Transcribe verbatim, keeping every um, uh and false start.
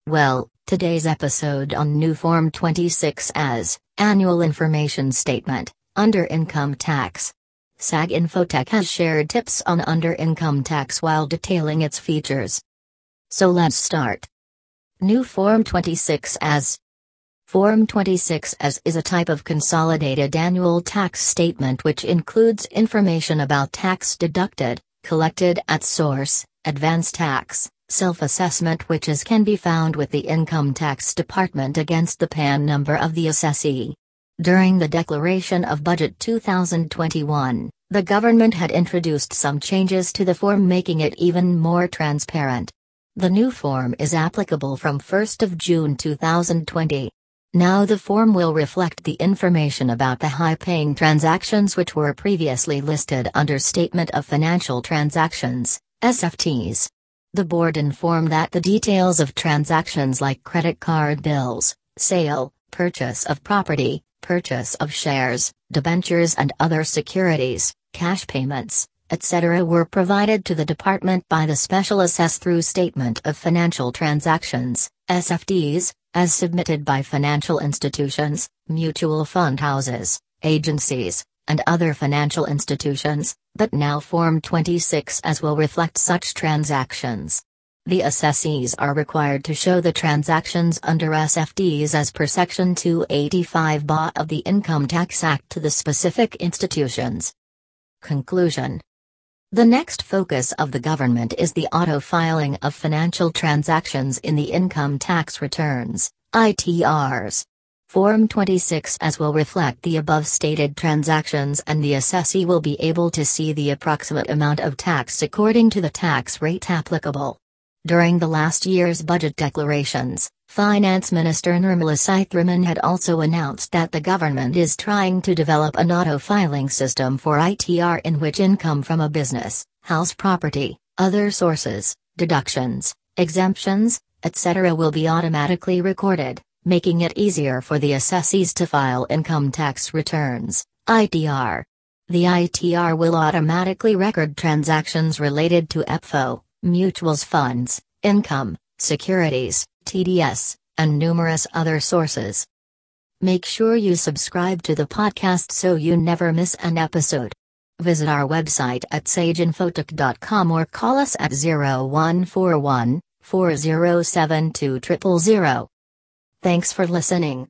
Well, today's episode on new Form twenty-six as Annual Information Statement, under Income Tax. SagInfoTech has shared tips on under income tax while detailing its features. So let's start. New Form twenty-six as. Form twenty-six as is a type of consolidated annual tax statement which includes information about tax deducted, collected at source, advance tax, self-assessment which is can be found with the Income Tax Department against the P A N number of the assessee. During the Declaration of Budget two thousand twenty-one, the government had introduced some changes to the form making it even more transparent. The new form is applicable from first of June two thousand twenty. Now the form will reflect the information about the high-paying transactions which were previously listed under Statement of Financial Transactions, S F Ts. The board informed that the details of transactions like credit card bills, sale, purchase of property, purchase of shares, debentures and other securities, cash payments, et cetera were provided to the department by the Special Assessor through Statement of Financial Transactions, S F Ts, as submitted by financial institutions, mutual fund houses, agencies, and other financial institutions, but now Form twenty-six as will reflect such transactions. The assessees are required to show the transactions under S F Ts as per Section two eighty-five B A of the Income Tax Act to the specific institutions. Conclusion. The next focus of the government is the auto-filing of financial transactions in the income tax returns, I T Rs. Form twenty-six as will reflect the above-stated transactions and the assessee will be able to see the approximate amount of tax according to the tax rate applicable. During the last year's budget declarations, Finance Minister Nirmala Sitharaman had also announced that the government is trying to develop an auto-filing system for I T R in which income from a business, house property, other sources, deductions, exemptions, et cetera will be automatically recorded, making it easier for the assessees to file income tax returns, I T R. The I T R will automatically record transactions related to E P F O, mutuals funds, income, securities, T D S, and numerous other sources. Make sure you subscribe to the podcast so you never miss an episode. Visit our website at sage infotech dot com or call us at zero one four one, four zero seven two zero zero zero. Thanks for listening.